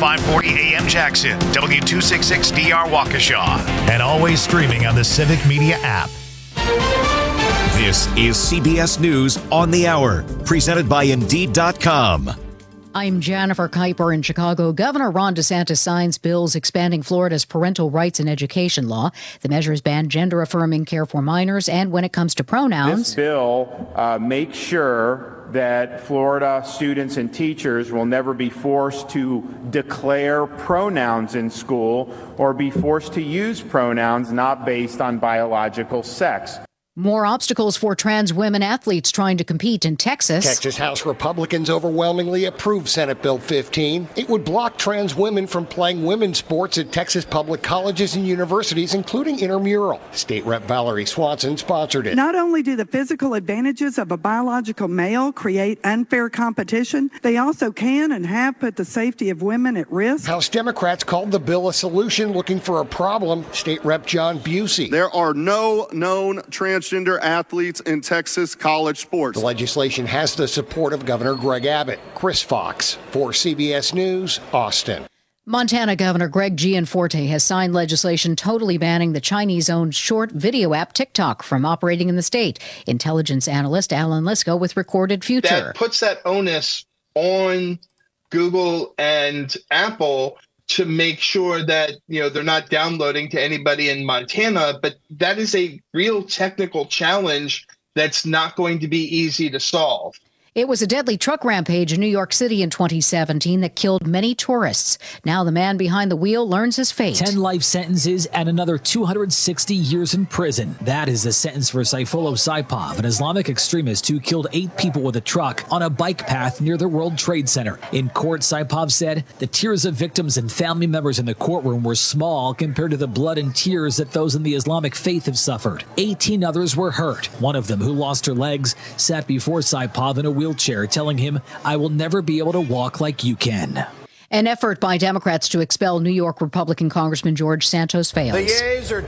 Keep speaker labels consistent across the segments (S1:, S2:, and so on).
S1: 540 AM Jackson, W266DR Waukesha, and always streaming on the Civic Media app. This is CBS News on the Hour, presented by Indeed.com.
S2: I'm Jennifer Kuiper in Chicago. Governor Ron DeSantis signs bills expanding Florida's parental rights and education law. The measures ban gender-affirming care for minors, and when it comes to pronouns...
S3: This bill makes sure that Florida students and teachers will never be forced to declare pronouns in school or be forced to use pronouns not based on biological sex.
S2: More obstacles for trans women athletes trying to compete in Texas.
S4: Texas House Republicans overwhelmingly approved Senate Bill 15. It would block trans women from playing women's sports at Texas public colleges and universities, including intramural. State Rep Valerie Swanson sponsored it.
S5: Not only do the physical advantages of a biological male create unfair competition, they also can and have put the safety of women at risk.
S4: House Democrats called the bill a solution looking for a problem. State Rep John Busey.
S6: There are no known transgender athletes in Texas college sports.
S4: The legislation has the support of Governor Greg Abbott. Chris Fox for CBS News, Austin.
S2: Montana Governor Greg Gianforte has signed legislation totally banning the Chinese-owned short video app TikTok from operating in the state. Intelligence analyst Alan Lisko with Recorded Future.
S7: That puts that onus on Google and Apple to make sure that, they're not downloading to anybody in Montana. But that is a real technical challenge that's not going to be easy to solve.
S2: It was a deadly truck rampage in New York City in 2017 that killed many tourists. Now the man behind the wheel learns his fate.
S8: 10 life sentences and another 260 years in prison. That is the sentence for Sayfullo Saipov, an Islamic extremist who killed 8 people with a truck on a bike path near the World Trade Center. In court, Saipov said the tears of victims and family members in the courtroom were small compared to the blood and tears that those in the Islamic faith have suffered. 18 others were hurt. One of them, who lost her legs, sat before Saipov in a wheelchair, telling him, "I will never be able to walk like you can."
S2: An effort by Democrats to expel New York Republican Congressman George Santos fails.
S9: The yeas are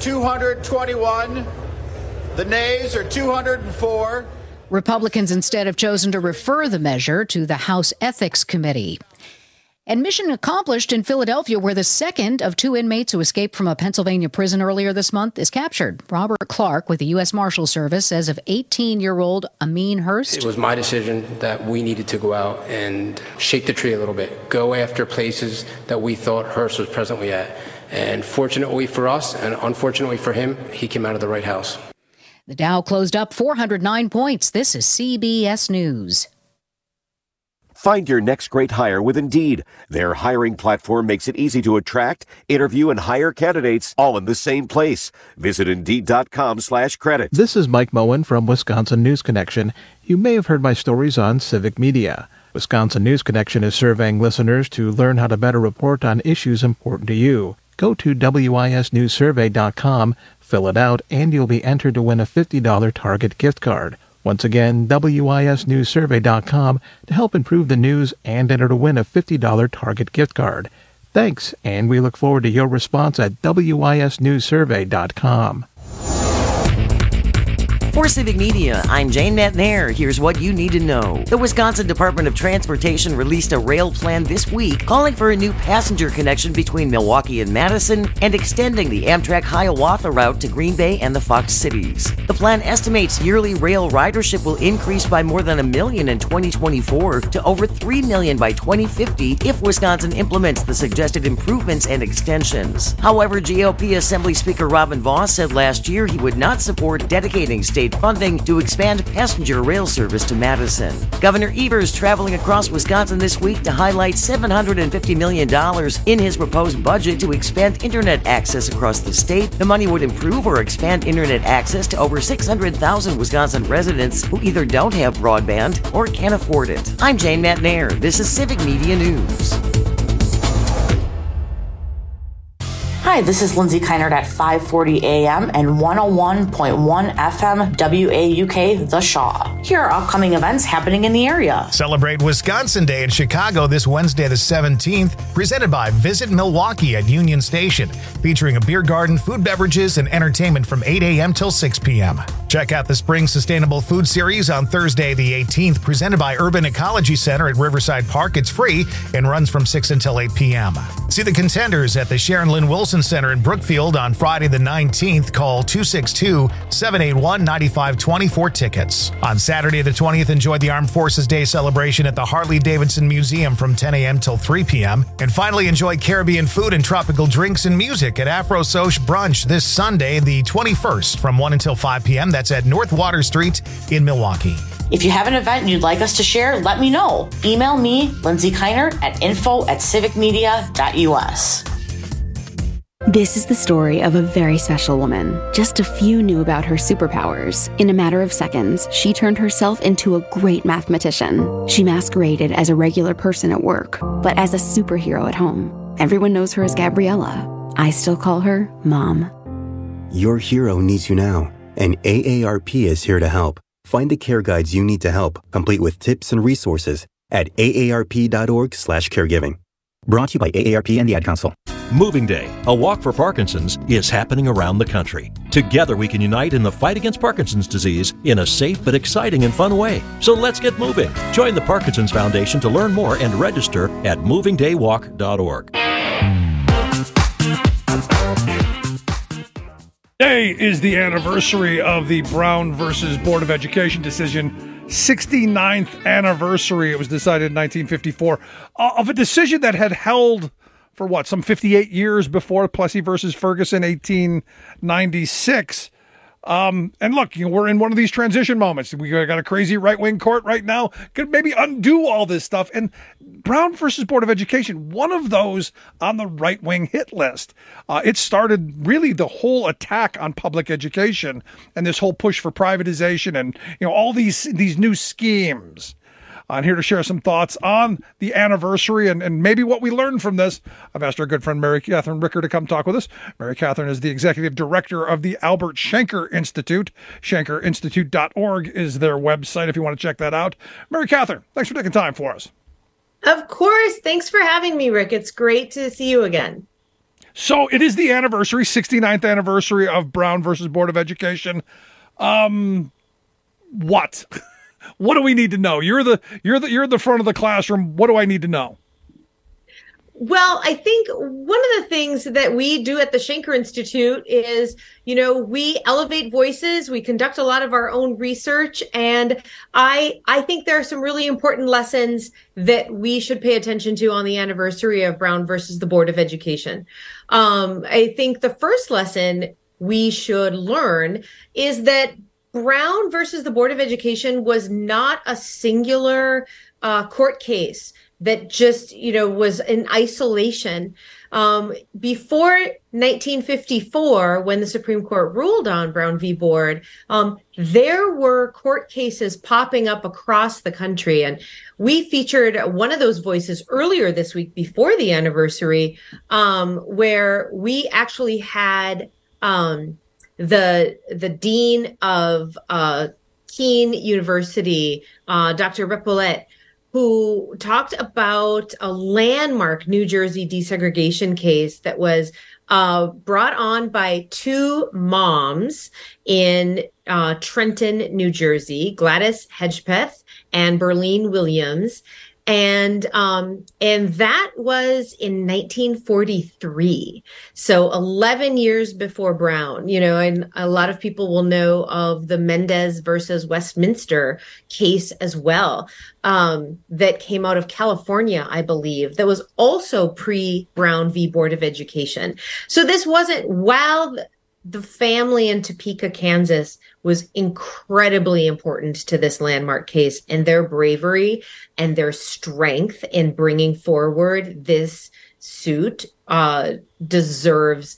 S9: 221. The nays are 204.
S2: Republicans instead have chosen to refer the measure to the House Ethics Committee. And mission accomplished in Philadelphia, where the second of 2 inmates who escaped from a Pennsylvania prison earlier this month is captured. Robert Clark with the U.S. Marshal Service says of 18-year-old Amin Hurst.
S10: It was my decision that we needed to go out and shake the tree a little bit, go after places that we thought Hurst was presently at. And fortunately for us, and unfortunately for him, he came out of the right house.
S2: The Dow closed up 409 points. This is CBS News.
S11: Find your next great hire with Indeed. Their hiring platform makes it easy to attract, interview, and hire candidates all in the same place. Visit Indeed.com/credit.
S12: This is Mike Moen from Wisconsin News Connection. You may have heard my stories on Civic Media. Wisconsin News Connection is surveying listeners to learn how to better report on issues important to you. Go to WISNewsSurvey.com, fill it out, and you'll be entered to win a $50 Target gift card. Once again, WISNewsSurvey.com to help improve the news and enter to win a $50 Target gift card. Thanks, and we look forward to your response at WISNewsSurvey.com.
S13: For Civic Media, I'm Jane Matnair. Here's what you need to know. The Wisconsin Department of Transportation released a rail plan this week calling for a new passenger connection between Milwaukee and Madison and extending the Amtrak Hiawatha route to Green Bay and the Fox Cities. The plan estimates yearly rail ridership will increase by more than 1 million in 2024 to over 3 million by 2050 if Wisconsin implements the suggested improvements and extensions. However, GOP Assembly Speaker Robin Vos said last year he would not support dedicating state funding to expand passenger rail service to Madison. Governor Evers traveling across Wisconsin this week to highlight $750 million in his proposed budget to expand internet access across the state. The money would improve or expand internet access to over 600,000 Wisconsin residents who either don't have broadband or can't afford it. I'm Jane Matnair. This is Civic Media News.
S14: Hi, Hi, this is Lindsay Keinert at 540 AM and 101.1 FM WAUK The Shaw. Here are upcoming events happening in the area.
S1: Celebrate Wisconsin Day in Chicago this Wednesday the 17th, presented by Visit Milwaukee at Union Station, featuring a beer garden, food, beverages, and entertainment from 8 a.m. till 6 p.m. Check out the Spring Sustainable Food Series on Thursday the 18th, presented by Urban Ecology Center at Riverside Park. It's free and runs from 6 until 8 p.m. See the Contenders at the Sharon Lynn Wilson Center in Brookfield on Friday the 19th. Call 262-781-9520 for tickets. On Saturday the 20th, enjoy the Armed Forces Day celebration at the Harley-Davidson Museum from 10 a.m. till 3 p.m. And finally, enjoy Caribbean food and tropical drinks and music at Afro Soch Brunch this Sunday the 21st from 1 until 5 p.m. That's at North Water Street in Milwaukee.
S14: If you have an event you'd like us to share, let me know. Email me, Lindsay Keinert, at info@civicmedia.us.
S15: This is the story of a very special woman. Just a few knew about her superpowers. In a matter of seconds, she turned herself into a great mathematician. She masqueraded as a regular person at work, but as a superhero at home. Everyone knows her as Gabriella. I still call her Mom.
S16: Your hero needs you now, and AARP is here to help. Find the care guides you need to help, complete with tips and resources at aarp.org/caregiving.
S17: Brought to you by AARP and the Ad Council.
S18: Moving Day, a walk for Parkinson's, is happening around the country. Together we can unite in the fight against Parkinson's disease in a safe but exciting and fun way. So let's get moving. Join the Parkinson's Foundation to learn more and register at movingdaywalk.org.
S19: Today is the anniversary of the Brown versus Board of Education decision. 69th anniversary. It was decided in 1954 of a decision that had held for some 58 years before Plessy versus Ferguson, 1896. And look, we're in one of these transition moments. We got a crazy right-wing court right now. Could maybe undo all this stuff. And Brown versus Board of Education, one of those on the right-wing hit list. It started really the whole attack on public education and this whole push for privatization and all these new schemes. I'm here to share some thoughts on the anniversary and maybe what we learned from this. I've asked our good friend Mary Catherine Ricker to come talk with us. Mary Catherine is the executive director of the Albert Shanker Institute. ShankerInstitute.org is their website if you want to check that out. Mary Catherine, thanks for taking time for us.
S20: Of course. Thanks for having me, Rick. It's great to see you again.
S19: So it is the anniversary, 69th anniversary of Brown versus Board of Education. What? What do we need to know? You're the front of the classroom. What do I need to know?
S20: Well, I think one of the things that we do at the Shanker Institute is, we elevate voices. We conduct a lot of our own research. And I think there are some really important lessons that we should pay attention to on the anniversary of Brown versus the Board of Education. I think the first lesson we should learn is that Brown versus the Board of Education was not a singular court case that just, was in isolation. Before 1954, when the Supreme Court ruled on Brown v. Board, there were court cases popping up across the country. And we featured one of those voices earlier this week before the anniversary, where we actually had the dean of Keene University, Dr. Repollet, who talked about a landmark New Jersey desegregation case that was brought on by two moms in Trenton, New Jersey, Gladys Hedgepeth and Berlene Williams. And that was in 1943. So 11 years before Brown, and a lot of people will know of the Mendez versus Westminster case as well, that came out of California, I believe, that was also pre-Brown v. Board of Education. So this wasn't, while the family in Topeka, Kansas was incredibly important to this landmark case, and their bravery and their strength in bringing forward this suit deserves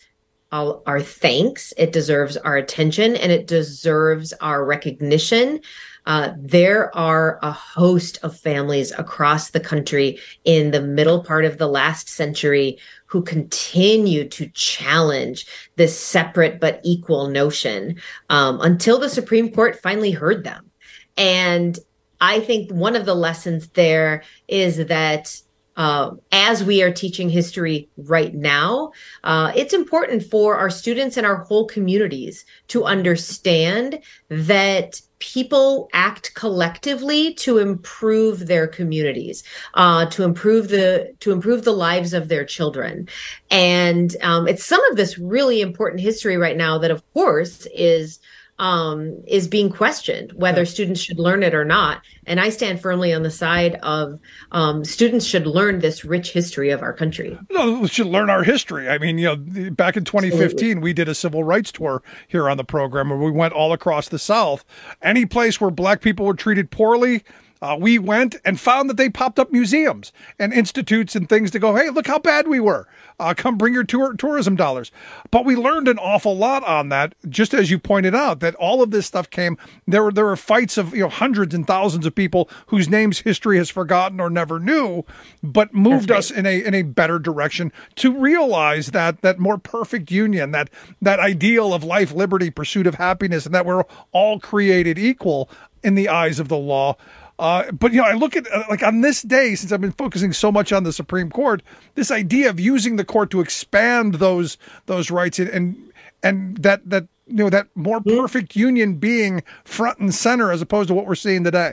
S20: our thanks. It deserves our attention, and it deserves our recognition. There are a host of families across the country in the middle part of the last century who continue to challenge this separate but equal notion until the Supreme Court finally heard them. And I think one of the lessons there is that as we are teaching history right now, it's important for our students and our whole communities to understand that people act collectively to improve their communities, to improve the lives of their children. And it's some of this really important history right now that, of course, is being questioned whether students should learn it or not. And I stand firmly on the side of students should learn this rich history of our country.
S19: No, we should learn our history. I mean, back in 2015, Absolutely. We did a civil rights tour here on the program where we went all across the South. Any place where Black people were treated poorly, we went and found that they popped up museums and institutes and things to go, hey, look how bad we were. Come bring your tourism dollars. But we learned an awful lot on that, just as you pointed out, that all of this stuff came. There were fights of hundreds and thousands of people whose names history has forgotten or never knew, but moved us in a better direction to realize that more perfect union, that ideal of life, liberty, pursuit of happiness, and that we're all created equal in the eyes of the law. But I look at like on this day, since I've been focusing so much on the Supreme Court, this idea of using the court to expand those rights and that more perfect union being front and center as opposed to what we're seeing today.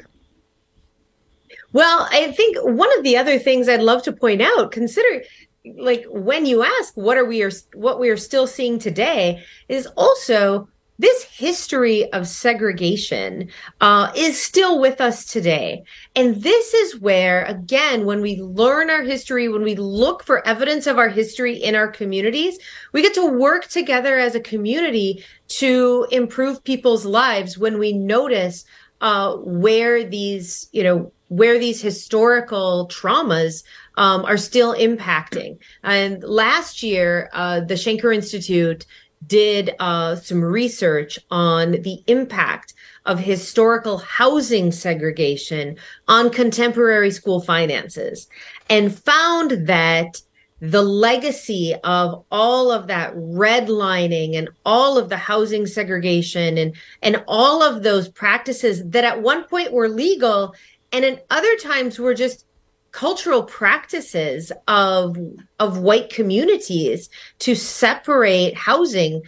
S20: Well, I think one of the other things I'd love to point out, consider like when you ask what we are still seeing today, is also this history of segregation is still with us today. And this is where, again, when we learn our history, when we look for evidence of our history in our communities, we get to work together as a community to improve people's lives when we notice where these historical traumas are still impacting. And last year, the Schenker Institute did some research on the impact of historical housing segregation on contemporary school finances and found that the legacy of all of that redlining and all of the housing segregation and all of those practices that at one point were legal and at other times were just cultural practices of white communities to separate housing,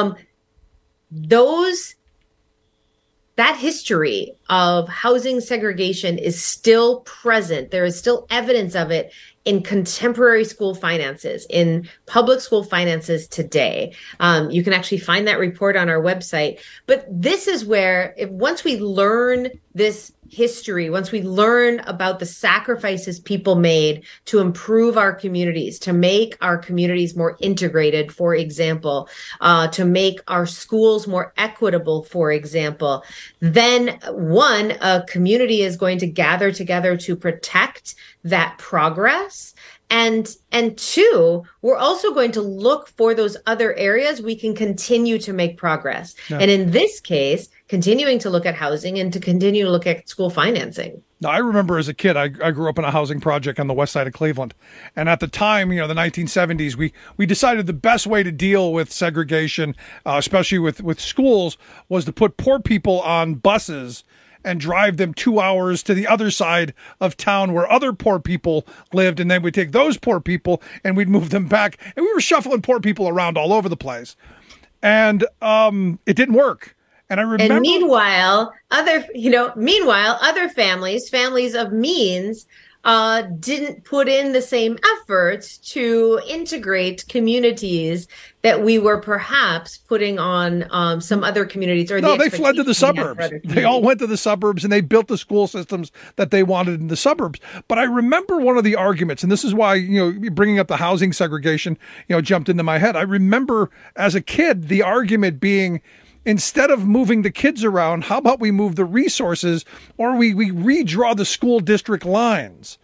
S20: that history of housing segregation is still present. There is still evidence of it in contemporary school finances, in public school finances today. You can actually find that report on our website. But this is where, once we learn this history, once we learn about the sacrifices people made to improve our communities, to make our communities more integrated, for example, to make our schools more equitable, for example, then a community is going to gather together to protect that progress. And two, we're also going to look for those other areas we can continue to make progress. Yeah. And in this case, continuing to look at housing and to continue to look at school financing.
S19: Now, I remember as a kid, I grew up in a housing project on the west side of Cleveland. And at the time, the 1970s, we decided the best way to deal with segregation, especially with schools, was to put poor people on buses and drive them 2 hours to the other side of town where other poor people lived. And then we'd take those poor people and we'd move them back. And we were shuffling poor people around all over the place. And it didn't work. And I remember. And
S20: meanwhile, other families of means, didn't put in the same efforts to integrate communities that we were perhaps putting on some other communities.
S19: They fled to the suburbs. They all went to the suburbs and they built the school systems that they wanted in the suburbs. But I remember one of the arguments, and this is why, bringing up the housing segregation, jumped into my head. I remember as a kid, the argument being, instead of moving the kids around, how about we move the resources or we redraw the school district lines?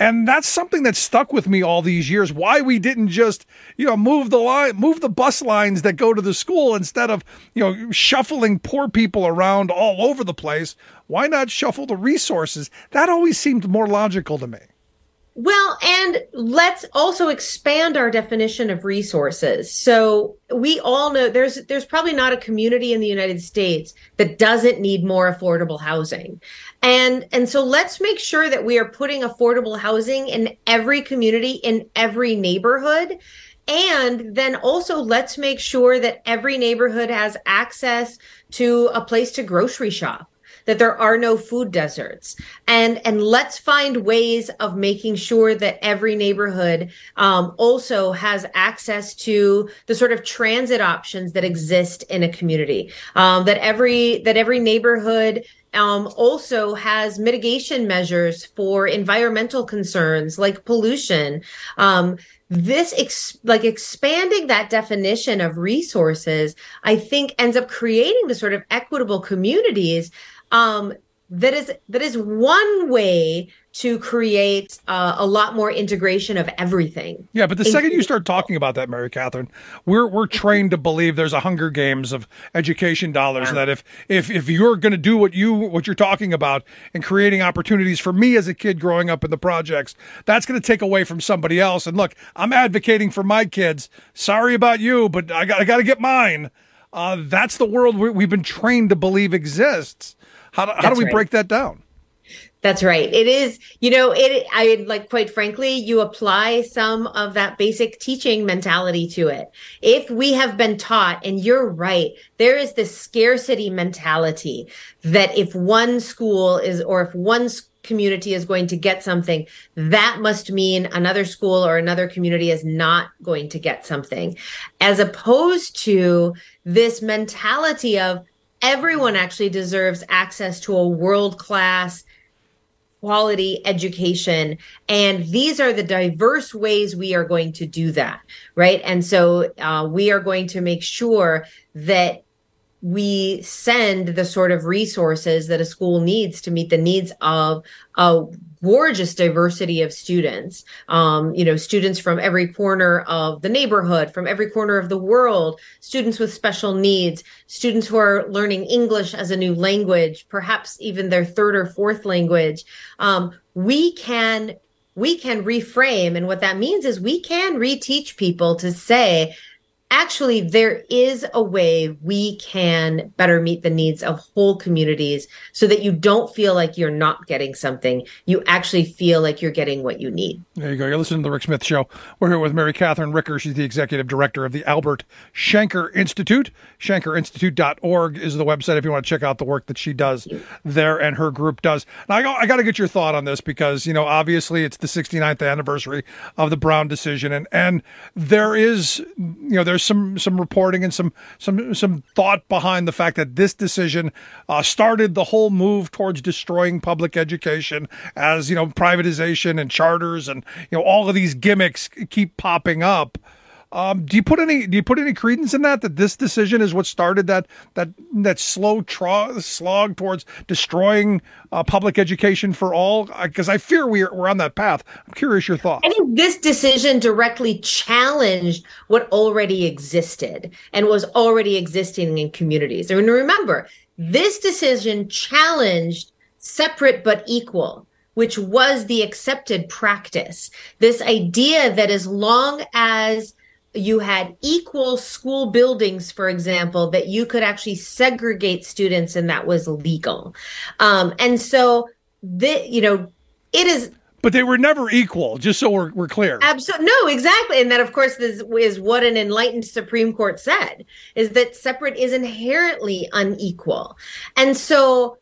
S19: And that's something that stuck with me all these years. Why we didn't just, move the bus lines that go to the school instead of, shuffling poor people around all over the place. Why not shuffle the resources? That always seemed more logical to me.
S20: Well, and let's also expand our definition of resources. So we all know there's probably not a community in the United States that doesn't need more affordable housing. And so let's make sure that we are putting affordable housing in every community, in every neighborhood. And then also let's make sure that every neighborhood has access to a place to grocery shop, that there are no food deserts. And let's find ways of making sure that every neighborhood also has access to the sort of transit options that exist in a community, that every neighborhood also has mitigation measures for environmental concerns like pollution. Expanding that definition of resources, I think ends up creating the sort of equitable communities that is one way to create a lot more integration of everything.
S19: Yeah, but the second you start talking about that, Mary Catherine, we're trained to believe there's a Hunger Games of education dollars, and that if you're going to do what you're talking about and creating opportunities for me as a kid growing up in the projects, that's going to take away from somebody else. And look, I'm advocating for my kids. Sorry about you, but I got to get mine. That's the world we've been trained to believe exists. How do we break that down?
S20: That's right. It is, quite frankly, you apply some of that basic teaching mentality to it. If we have been taught, and you're right, there is this scarcity mentality that if one school if one community is going to get something, that must mean another school or another community is not going to get something, as opposed to this mentality of everyone actually deserves access to a world-class quality education. And these are the diverse ways we are going to do that, right? And so we are going to make sure that we send the sort of resources that a school needs to meet the needs of a gorgeous diversity of students, students from every corner of the neighborhood, from every corner of the world, students with special needs, students who are learning English as a new language, perhaps even their third or fourth language. We can reframe. And what that means is we can reteach people to say, actually, there is a way we can better meet the needs of whole communities so that you don't feel like you're not getting something. You actually feel like you're getting what you need.
S19: There you go. You're listening to The Rick Smith Show. We're here with Mary Catherine Ricker. She's the executive director of the Albert Shanker Institute. ShankerInstitute.org is the website if you want to check out the work that she does there and her group does. Now, I got to get your thought on this because, obviously it's the 69th anniversary of the Brown decision. And there is, there's some reporting and some thought behind the fact that this decision started the whole move towards destroying public education as, privatization and charters and, all of these gimmicks keep popping up. Do you put any credence in that this decision is what started that slow slog towards destroying public education for all? Because I fear we're on that path. I'm curious your thoughts.
S20: I think this decision directly challenged what already existed and was already existing in communities. And remember, this decision challenged separate but equal, which was the accepted practice. This idea that as long as you had equal school buildings, for example, that you could actually segregate students and that was legal. And so, it is.
S19: But they were never equal, just so we're clear.
S20: Absolutely. No, exactly. And that, of course, is what an enlightened Supreme Court said, is that separate is inherently unequal. And so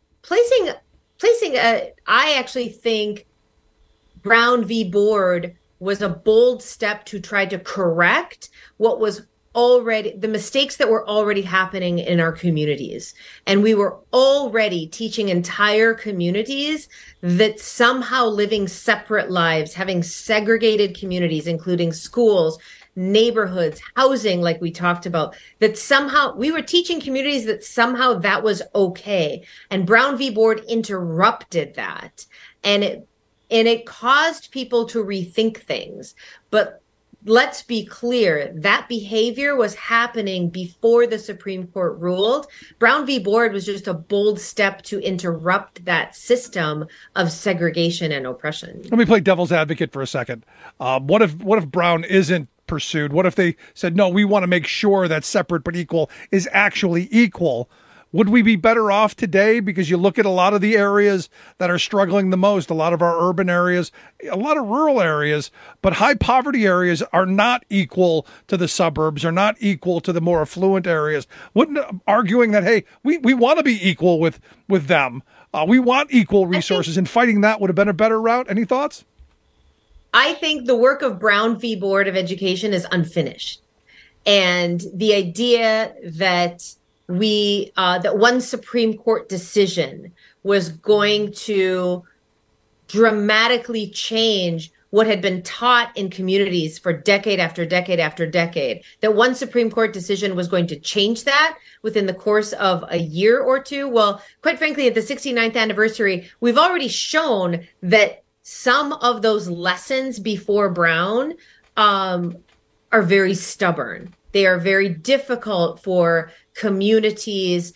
S20: I actually think Brown v. Board was a bold step to try to correct what was already the mistakes that were already happening in our communities. And we were already teaching entire communities that somehow living separate lives, having segregated communities, including schools, neighborhoods, housing, like we talked about, that somehow we were teaching communities that somehow that was okay. And Brown v. Board interrupted that. And and it caused people to rethink things. But let's be clear, that behavior was happening before the Supreme Court ruled. Brown v. Board was just a bold step to interrupt that system of segregation and oppression.
S19: Let me play devil's advocate for a second. What if Brown isn't pursued? What if they said, no, we want to make sure that separate but equal is actually equal? Would we be better off today? Because you look at a lot of the areas that are struggling the most, a lot of our urban areas, a lot of rural areas, but high poverty areas are not equal to the suburbs, are not equal to the more affluent areas. Wouldn't arguing that, hey, we want to be equal with them. We want equal resources, and fighting that would have been a better route. Any thoughts?
S20: I think the work of Brown v. Board of Education is unfinished. And the idea that that one Supreme Court decision was going to dramatically change what had been taught in communities for decade after decade after decade, that one Supreme Court decision was going to change that within the course of a year or two. Well, quite frankly, at the 69th anniversary, we've already shown that some of those lessons before Brown are very stubborn. They are very difficult for communities,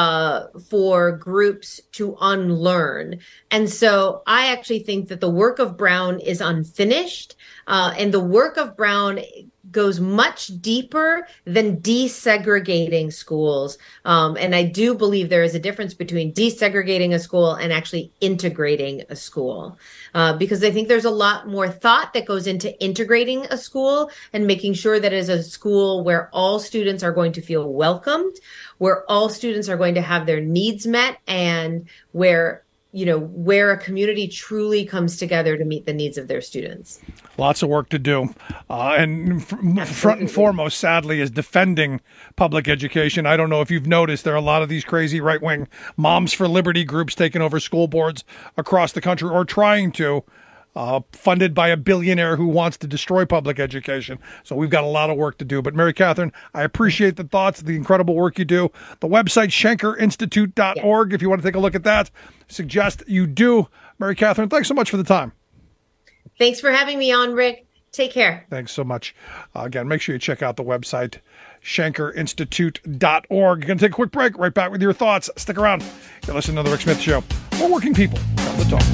S20: for groups to unlearn. And so I actually think that the work of Brown is unfinished. And the work of Brown goes much deeper than desegregating schools. And I do believe there is a difference between desegregating a school and actually integrating a school. Because I think there's a lot more thought that goes into integrating a school and making sure that it is a school where all students are going to feel welcomed, where all students are going to have their needs met, and where a community truly comes together to meet the needs of their students.
S19: Lots of work to do. And front and foremost, sadly, is defending public education. I don't know if you've noticed, there are a lot of these crazy right-wing Moms for Liberty groups taking over school boards across the country, or trying to, funded by a billionaire who wants to destroy public education. So we've got a lot of work to do. But Mary Catherine, I appreciate the thoughts, the incredible work you do. The website, shankerinstitute.org, if you want to take a look at that. Suggest you do. Mary Catherine, thanks so much for the time.
S20: Thanks for having me on, Rick. Take care.
S19: Thanks so much. Again, make sure you check out the website, shankerinstitute.org. You're going to take a quick break. Right back with your thoughts. Stick around. You're listening to The Rick Smith Show. More working people on the talk.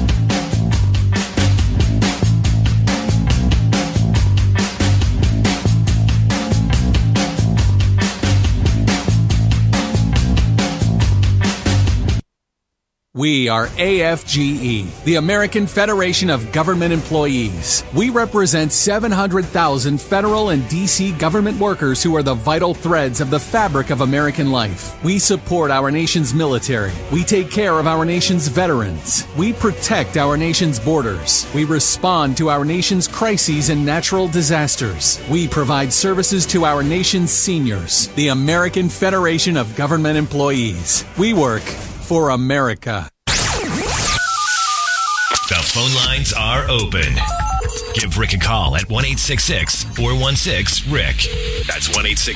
S21: We are AFGE, the American Federation of Government Employees. We represent 700,000 federal and D.C. government workers who are the vital threads of the fabric of American life. We support our nation's military. We take care of our nation's veterans. We protect our nation's borders. We respond to our nation's crises and natural disasters. We provide services to our nation's seniors. The American Federation of Government Employees. We work for America.
S1: The phone lines are open. Give Rick a call at 1-866-416-RICK. That's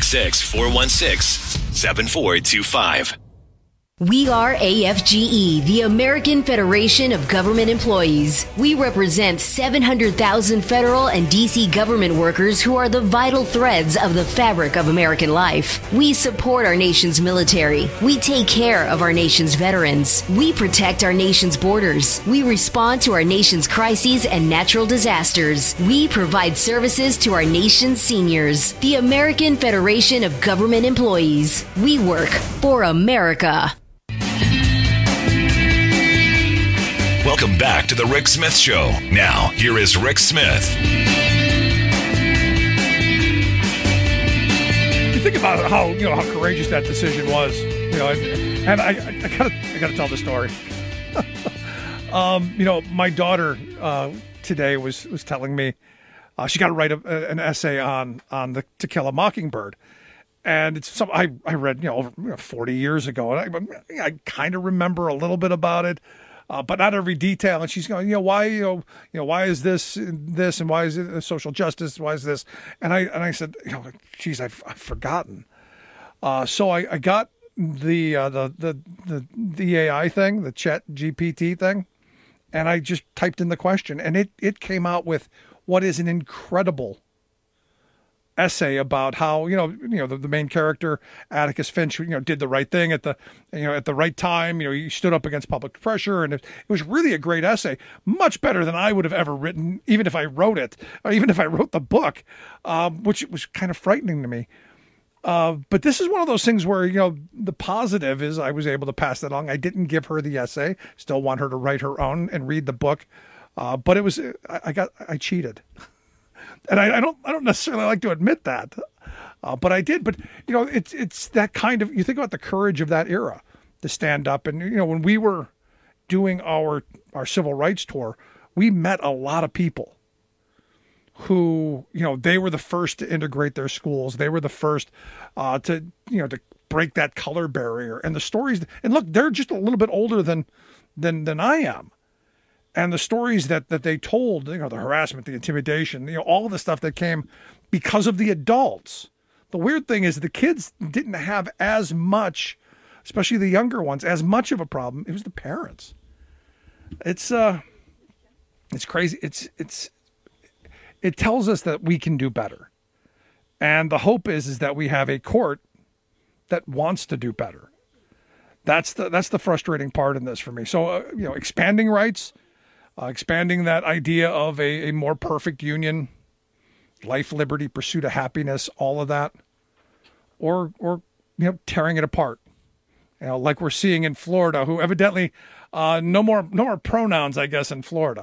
S1: 1-866-416-7425.
S22: We are AFGE, the American Federation of Government Employees. We represent 700,000 federal and D.C. government workers who are the vital threads of the fabric of American life. We support our nation's military. We take care of our nation's veterans. We protect our nation's borders. We respond to our nation's crises and natural disasters. We provide services to our nation's seniors. The American Federation of Government Employees. We work for America.
S1: Welcome back to The Rick Smith Show. Now, here is Rick Smith.
S19: You think about how courageous that decision was, and I gotta tell the story. My daughter today was telling me she got to write an essay on the To Kill a Mockingbird. And it's something I read, over 40 years ago, and I kind of remember a little bit about it, but not every detail. And she's going, why is this, and why is it social justice? Why is this? And I said, geez, I've forgotten. So I got the AI thing, the Chat GPT thing, And I just typed in the question, and it came out with what is an incredible essay about how the main character Atticus Finch did the right thing at the right time. He stood up against public pressure, and it was really a great essay, much better than I would have ever written, even if I wrote it, or even if I wrote the book, which was kind of frightening to me. But this is one of those things where the positive is I was able to pass that along. I didn't give her the essay; still want her to write her own and read the book. But it was I cheated. And I don't necessarily like to admit that, but I did. But it's that kind of, you think about the courage of that era to stand up. And when we were doing our civil rights tour, we met a lot of people who they were the first to integrate their schools. They were the first to break that color barrier. And the stories, and look, they're just a little bit older than I am. And the stories that they told, the harassment, the intimidation, all the stuff that came because of the adults. The weird thing is the kids didn't have as much, especially the younger ones, as much of a problem. It was the parents. It's crazy. It tells us that we can do better. And the hope is that we have a court that wants to do better. That's the frustrating part in this for me. So, expanding rights, expanding that idea of a more perfect union, life, liberty, pursuit of happiness, all of that, or tearing it apart, like we're seeing in Florida, who evidently no more pronouns, I guess, in Florida,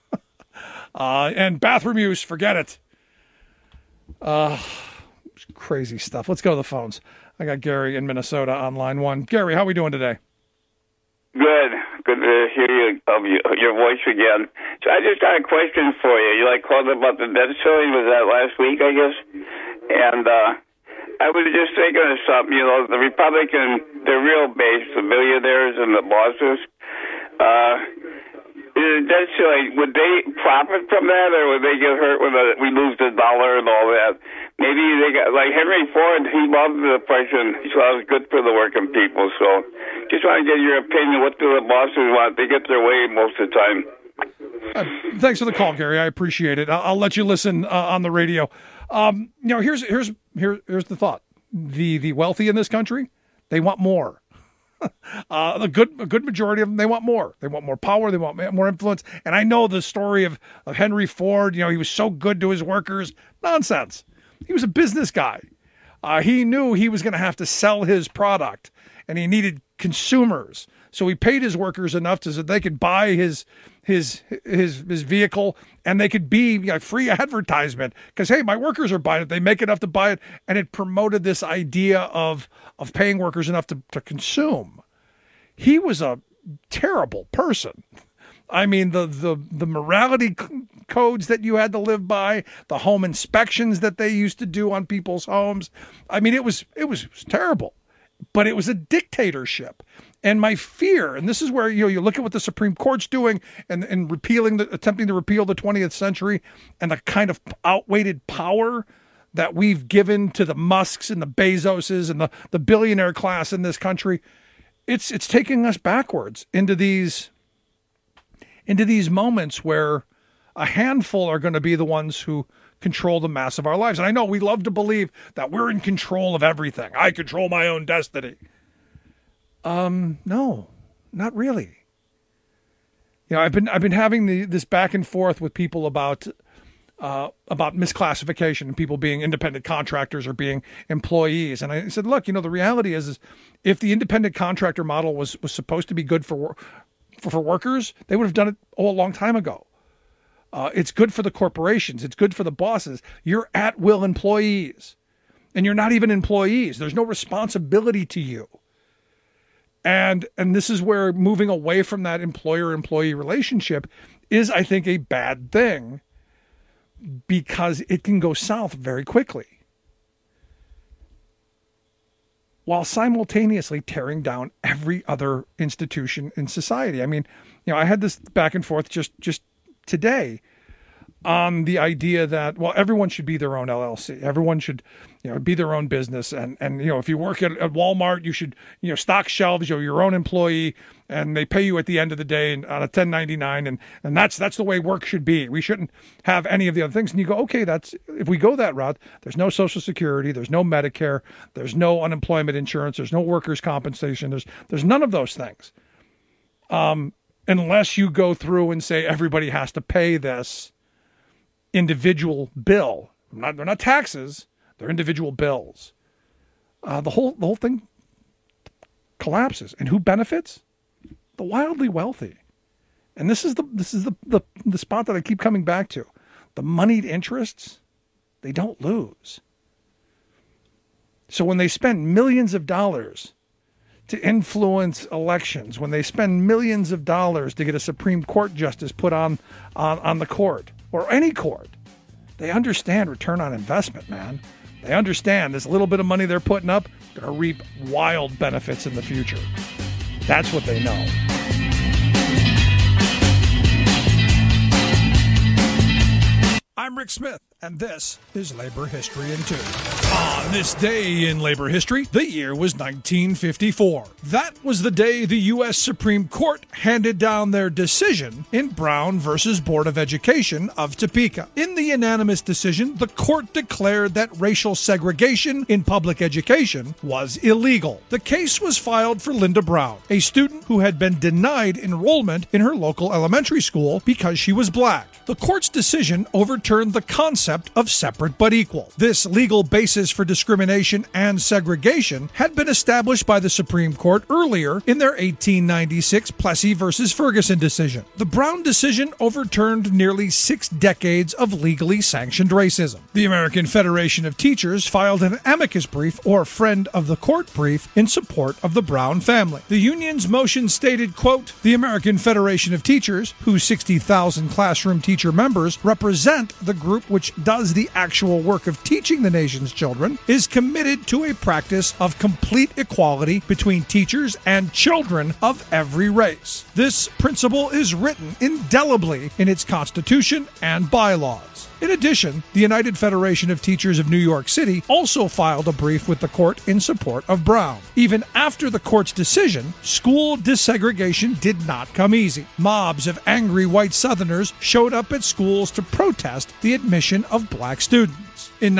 S19: and bathroom use, forget it. Crazy stuff. Let's go to the phones. I got Gary in Minnesota on line one. Gary, how are we doing today?
S3: Good. Good to hear your voice again. So I just got a question for you. You called about the debt ceiling. Was that last week, I guess? And I was just thinking of something. The Republican, their real base, the millionaires and the bosses, the debt ceiling, would they profit from that, or would they get hurt when we lose the dollar and all that? Maybe they got, like Henry Ford, he loved the Depression, so it was good for the working people. So just want to get your opinion. What do the bosses want? They get their way most of the time.
S19: Thanks for the call, Gary. I appreciate it. I'll let you listen on the radio. Here's the thought. The wealthy in this country, they want more. A good majority of them, they want more. They want more power. They want more influence. And I know the story of Henry Ford. He was so good to his workers. Nonsense. He was a business guy. He knew he was going to have to sell his product, and he needed consumers. So he paid his workers enough so they could buy his vehicle, and they could be free advertisement because, hey, my workers are buying it. They make enough to buy it, and it promoted this idea of paying workers enough to consume. He was a terrible person. I mean, the morality codes that you had to live by, the home inspections that they used to do on people's homes. I mean, it was terrible, but it was a dictatorship. And my fear, and this is where you look at what the Supreme Court's doing and attempting to repeal the 20th century, and the kind of outweighed power that we've given to the Musks and the Bezoses and the billionaire class in this country. It's taking us backwards into these moments where a handful are going to be the ones who control the mass of our lives. And I know we love to believe that we're in control of everything. I control my own destiny. No, not really. I've been having this back and forth with people about misclassification and people being independent contractors or being employees. And I said, look, the reality is if the independent contractor model was supposed to be good for workers, they would have done it a long time ago. It's good for the corporations. It's good for the bosses. You're at-will employees, and you're not even employees. There's no responsibility to you. And this is where moving away from that employer-employee relationship is, I think, a bad thing because it can go south very quickly, while simultaneously tearing down every other institution in society. I mean, I had this back and forth just today. on the idea that, well, everyone should be their own LLC. Everyone should, be their own business. And if you work at Walmart, you should, stock shelves, you're your own employee, and they pay you at the end of the day on a 1099. And that's the way work should be. We shouldn't have any of the other things. And you go, okay, if we go that route, there's no Social Security, there's no Medicare, there's no unemployment insurance, there's no workers' compensation, there's none of those things. Unless you go through and say everybody has to pay this individual bill. They're not taxes, they're individual bills. The whole thing collapses. And who benefits? The wildly wealthy. And this is the spot that I keep coming back to. The moneyed interests, they don't lose. So when they spend millions of dollars to influence elections, when they spend millions of dollars to get a Supreme Court justice put on the court, or any court, they understand return on investment, man. They understand this little bit of money they're putting up going to reap wild benefits in the future. That's what they know. I'm Rick Smith, and this is Labor History in 2. On this day in labor history, the year was 1954. That was the day the U.S. Supreme Court handed down their decision in Brown versus Board of Education of Topeka. In the unanimous decision, the court declared that racial segregation in public education was illegal. The case was filed for Linda Brown, a student who had been denied enrollment in her local elementary school because she was black. The court's decision overturned the concept of separate but equal. This legal basis for discrimination and segregation had been established by the Supreme Court earlier in their 1896 Plessy versus Ferguson decision. The Brown decision overturned nearly 6 decades of legally sanctioned racism. The American Federation of Teachers filed an amicus brief, or friend of the court brief, in support of the Brown family. The union's motion stated, quote, "The American Federation of Teachers, whose 60,000 classroom teacher members represent the group which does the actual work of teaching the nation's children, is committed to a practice of complete equality between teachers and children of every race. This principle is written indelibly in its Constitution and bylaws." In addition, the United Federation of Teachers of New York City also filed a brief with the court in support of Brown. Even after the court's decision, school desegregation did not come easy. Mobs of angry white Southerners showed up at schools to protest the admission of black students. In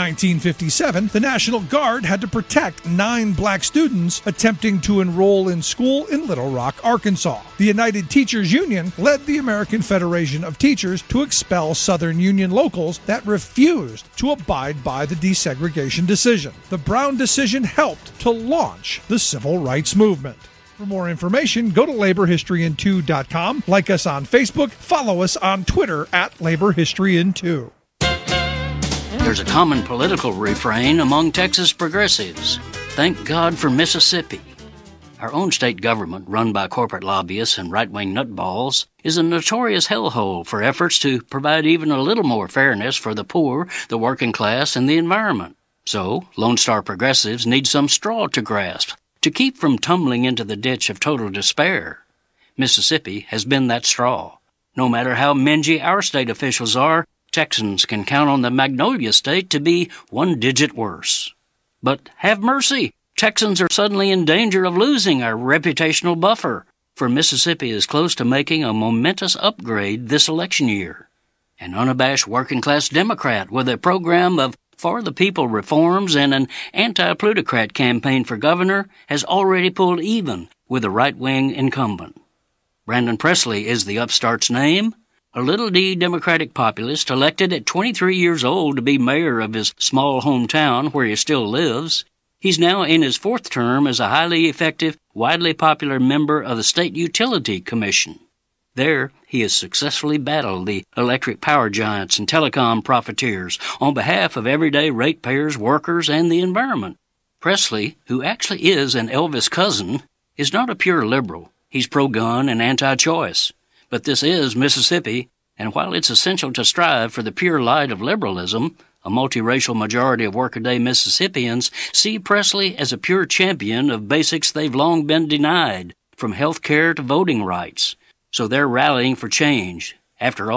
S19: 1957, the National Guard had to protect 9 black students attempting to enroll in school in Little Rock, Arkansas. The United Teachers Union led the American Federation of Teachers to expel Southern Union locals that refused to abide by the desegregation decision. The Brown decision helped to launch the civil rights movement. For more information, go to laborhistoryin2.com, like us on Facebook, follow us on Twitter at laborhistoryin2.
S5: There's a common political refrain among Texas progressives. Thank God for Mississippi. Our own state government, run by corporate lobbyists and right-wing nutballs, is a notorious hellhole for efforts to provide even a little more fairness for the poor, the working class, and the environment. So, Lone Star progressives need some straw to grasp to keep from tumbling into the ditch of total despair. Mississippi has been that straw. No matter how mingy our state officials are, Texans can count on the Magnolia State to be 1 digit worse. But have mercy! Texans are suddenly in danger of losing our reputational buffer, for Mississippi is close to making a momentous upgrade this election year. An unabashed working-class Democrat with a program of for-the-people reforms and an anti-plutocrat campaign for governor has already pulled even with a right-wing incumbent. Brandon Presley is the upstart's name, a Little D Democratic populist elected at 23 years old to be mayor of his small hometown where he still lives. He's now in his 4th term as a highly effective, widely popular member of the State Utility Commission. There, he has successfully battled the electric power giants and telecom profiteers on behalf of everyday ratepayers, workers, and the environment. Presley, who actually is an Elvis cousin, is not a pure liberal. He's pro-gun and anti-choice. But this is Mississippi, and while it's essential to strive for the pure light of liberalism, a multiracial majority of workaday Mississippians see Presley as a pure champion of basics they've long been denied, from health care to voting rights. So they're rallying for change. After all,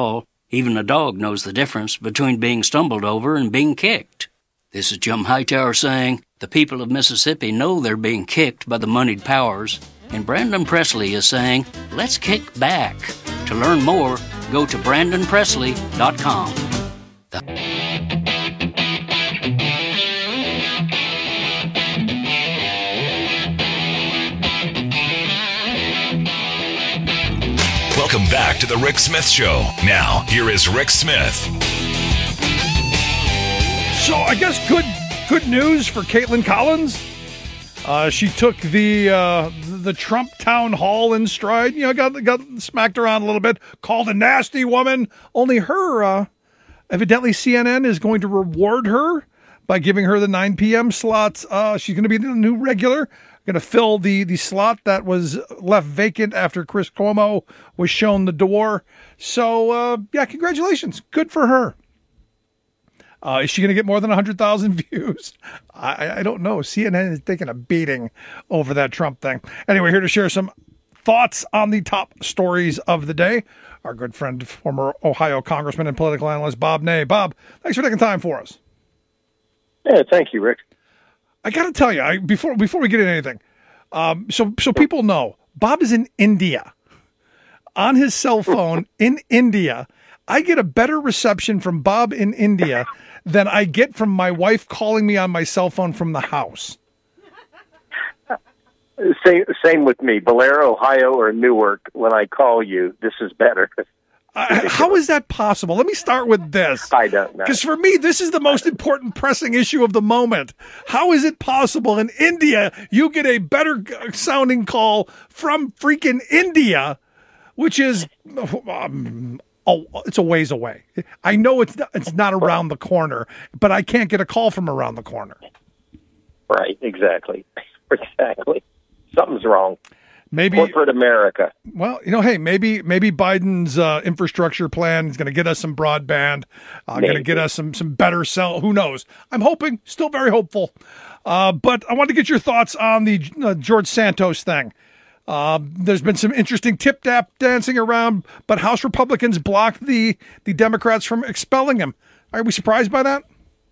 S5: Even a dog knows the difference between being stumbled over and being kicked. This is Jim Hightower saying, the people of Mississippi know they're being kicked by the moneyed powers. And Brandon Presley is saying, let's kick back. To learn more, go to BrandonPresley.com.
S1: Welcome back to the Rick Smith Show. Now, here is Rick Smith.
S19: So I guess good news for Caitlin Collins. She took the Trump town hall in stride. You know, got smacked around a little bit, called a nasty woman. Only her, evidently CNN is going to reward her by giving her the 9 p.m. slots. She's going to be the new regular. Going to fill the slot that was left vacant after Chris Cuomo was shown the door. So, yeah, congratulations. Good for her. Is she going to get more than 100,000 views? I don't know. CNN is taking a beating over that Trump thing. Anyway, here to share some thoughts on the top stories of the day, our good friend, former Ohio Congressman and political analyst, Bob Ney. Bob, thanks for taking time for us.
S4: Yeah, thank you, Rick.
S19: I got to tell you, before we get into anything, so people know, Bob is in India. On his cell phone in India, I get a better reception from Bob in India than I get from my wife calling me on my cell phone from the house.
S4: Same with me. Blair, Ohio, or Newark, when I call you, this is better.
S19: How is that possible? Let me start with this.
S4: I don't know.
S19: Because for me, this is the most important pressing issue of the moment. How is it possible in India you get a better sounding call from freaking India, which is it's a ways away. I know it's not around the corner, but I can't get a call from around the corner.
S4: Right, exactly. Something's wrong.
S19: Maybe
S4: corporate America.
S19: Well, hey, maybe Biden's infrastructure plan is going to get us some broadband, going to get us some better cell. Who knows? I'm hoping, still very hopeful. But I want to get your thoughts on the George Santos thing. There's been some interesting tip-tap dancing around, but House Republicans blocked the Democrats from expelling him. Are we surprised by that?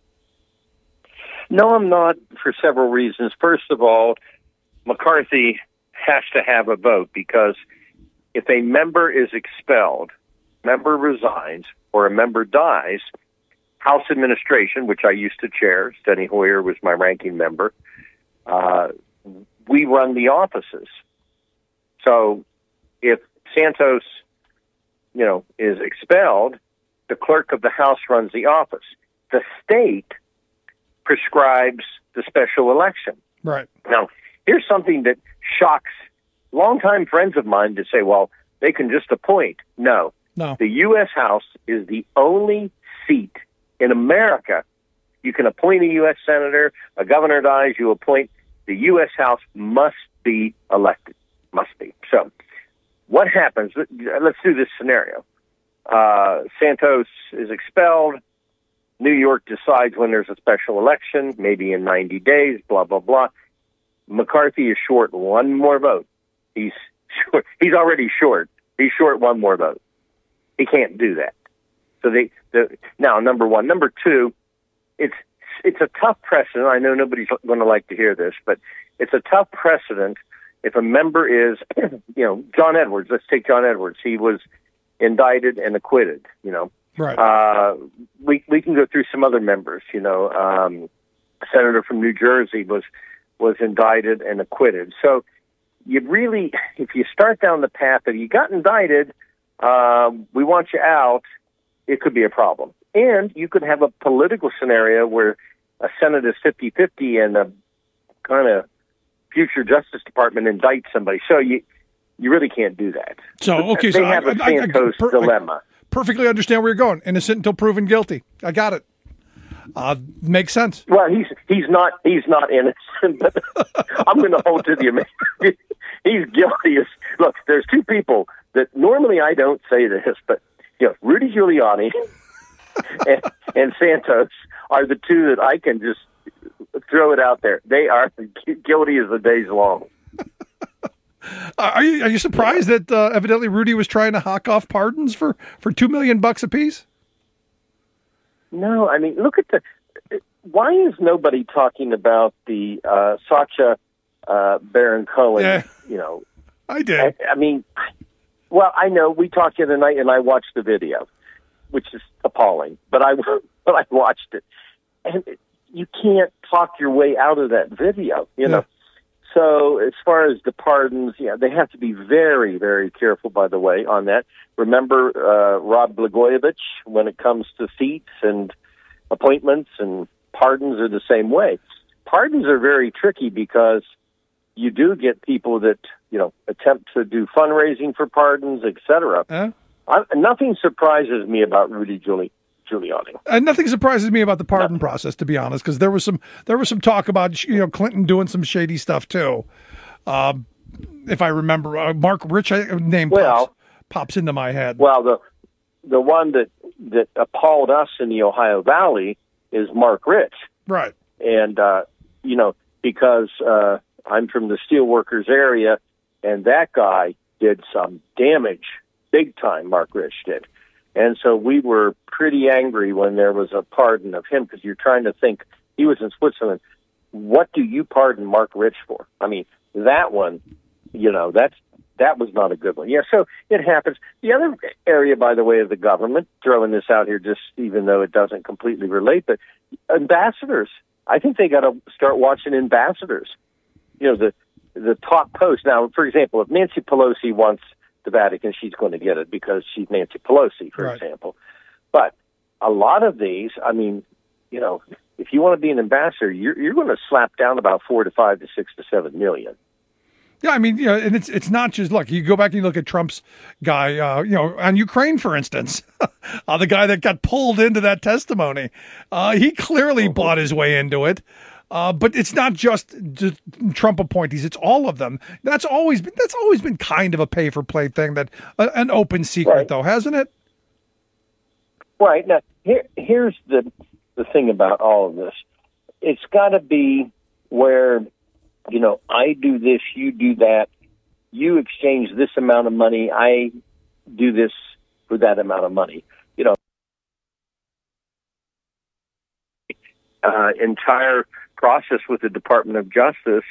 S4: No, I'm not, for several reasons. First of all, McCarthy has to have a vote, because if a member is expelled, member resigns, or a member dies, House administration, which I used to chair, Steny Hoyer was my ranking member, we run the offices. So if Santos, is expelled, the clerk of the House runs the office. The state prescribes the special election.
S19: Right.
S4: Now, here's something that shocks longtime friends of mine to say, well, they can just appoint. No. The U.S. House is the only seat in America. You can appoint a U.S. senator, a governor dies, you appoint. The U.S. House must be elected. Must be. So what happens? Let's do this scenario. Santos is expelled. New York decides when there's a special election, maybe in 90 days, blah, blah, blah. McCarthy is short one more vote. He's already short. He's short one more vote. He can't do that. So now, number one. Number two, it's a tough precedent. I know nobody's going to like to hear this, but it's a tough precedent if a member is, John Edwards. Let's take John Edwards. He was indicted and acquitted.
S19: Right.
S4: We can go through some other members. A senator from New Jersey was indicted and acquitted. So you really, if you start down the path that you got indicted, we want you out, it could be a problem. And you could have a political scenario where a Senate is 50-50 and a kind of future Justice Department indicts somebody. So you really can't do that.
S19: So, okay.
S4: They have a Santos dilemma.
S19: Perfectly understand where you're going. Innocent until proven guilty. I got it. Makes sense.
S4: Well, he's not innocent, but I'm going to hold to the he's guilty. Look, there's two people that normally I don't say this, but Rudy Giuliani and Santos are the two that I can just throw it out there. They are guilty as the day's long.
S19: Are you surprised that evidently Rudy was trying to hawk off pardons for $2 million apiece?
S4: No, I mean, look at why is nobody talking about the Sacha Baron Cohen?
S19: Yeah,
S4: you know,
S19: I did.
S4: I mean, well, I know we talked the other night, and I watched the video, which is appalling. But I watched it, and you can't talk your way out of that video, you know. So as far as the pardons, they have to be very, very careful, by the way, on that. Remember Rod Blagojevich, when it comes to seats and appointments, and pardons are the same way. Pardons are very tricky because you do get people that, attempt to do fundraising for pardons, etc. Nothing surprises me about Rudy Giuliani.
S19: And nothing surprises me about the pardon process, to be honest, because there was some talk about Clinton doing some shady stuff too. If I remember, Mark Rich name pops into my head.
S4: Well, the one that appalled us in the Ohio Valley is Mark Rich,
S19: right?
S4: And because I'm from the steelworkers area, and that guy did some damage, big time. Mark Rich did. And so we were pretty angry when there was a pardon of him, because you're trying to think, he was in Switzerland. What do you pardon Mark Rich for? I mean, that one, that was not a good one. Yeah, so it happens. The other area, by the way, of the government, throwing this out here just even though it doesn't completely relate, but ambassadors. I think they got to start watching ambassadors. The top post. Now, for example, if Nancy Pelosi wants the Vatican, she's going to get it because she's Nancy Pelosi, for example. But a lot of these, I mean, if you want to be an ambassador, you're going to slap down about 4 to 5 to 6 to 7 million.
S19: Yeah, I mean, and it's not just, look, you go back and you look at Trump's guy, on Ukraine, for instance, the guy that got pulled into that testimony. He clearly bought his way into it. But it's not just Trump appointees; it's all of them. That's always been kind of a pay for play thing, that an open secret, though, hasn't it?
S4: Right. Now, here's the thing about all of this. It's got to be where, I do this, you do that, you exchange this amount of money, I do this for that amount of money. Entire process with the Department of Justice,